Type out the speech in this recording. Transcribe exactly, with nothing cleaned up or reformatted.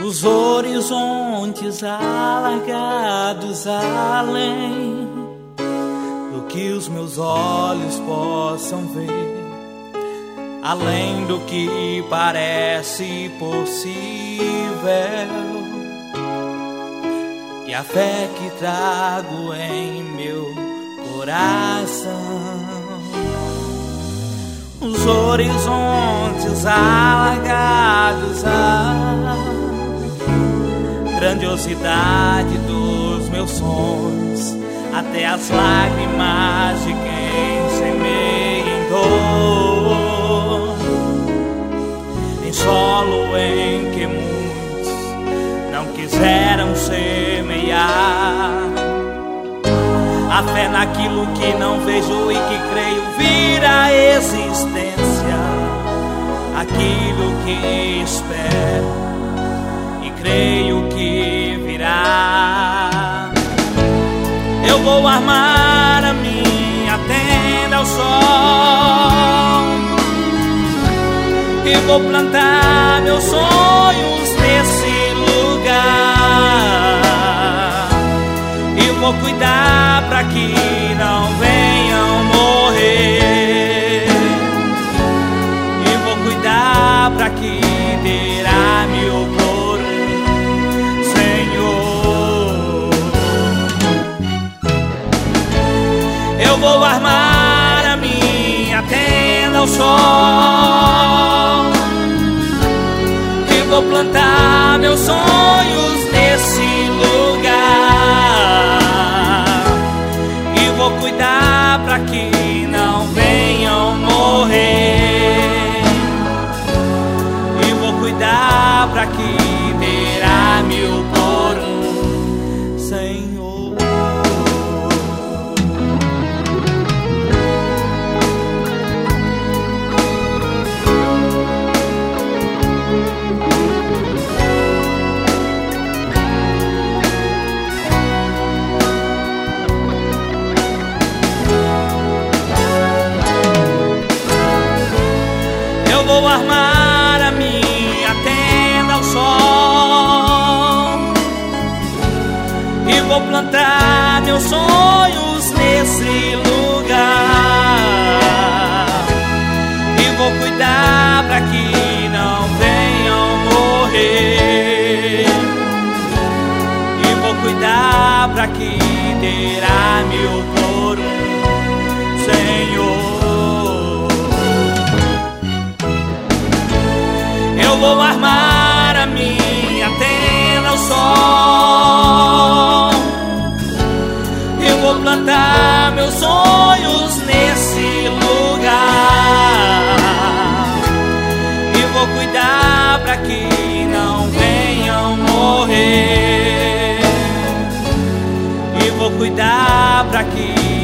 os horizontes alargados além do que os meus olhos possam ver, além do que parece possível, e a fé que trago em meu coração. Os horizontes alargados à grandiosidade dos meus sonhos, até as lágrimas de quem semeia em dor, em solo em que muitos não quiseram semear. A fé naquilo que não vejo e que creio vir à existência, aquilo que espero e creio que virá. Eu vou armar a minha tenda ao sol e vou plantar meus sonhos nesse lugar, e vou cuidar para que não venham morrer, e vou cuidar para que terá mil por um, Senhor. Eu vou armar a minha tenda ao sol e vou plantar meus sonhos nesse lugar, e vou cuidar para que não venham morrer, e vou cuidar para que terá mil por um, Senhor. Vou armar a minha tenda ao sol e vou plantar meus sonhos nesse lugar, e vou cuidar para que não venham morrer, e vou cuidar para que terá mil por um, Senhor. Eu vou armar a minha tenda ao sol e vou plantar meus sonhos nesse lugar, e vou cuidar para que não venham morrer, e vou cuidar para que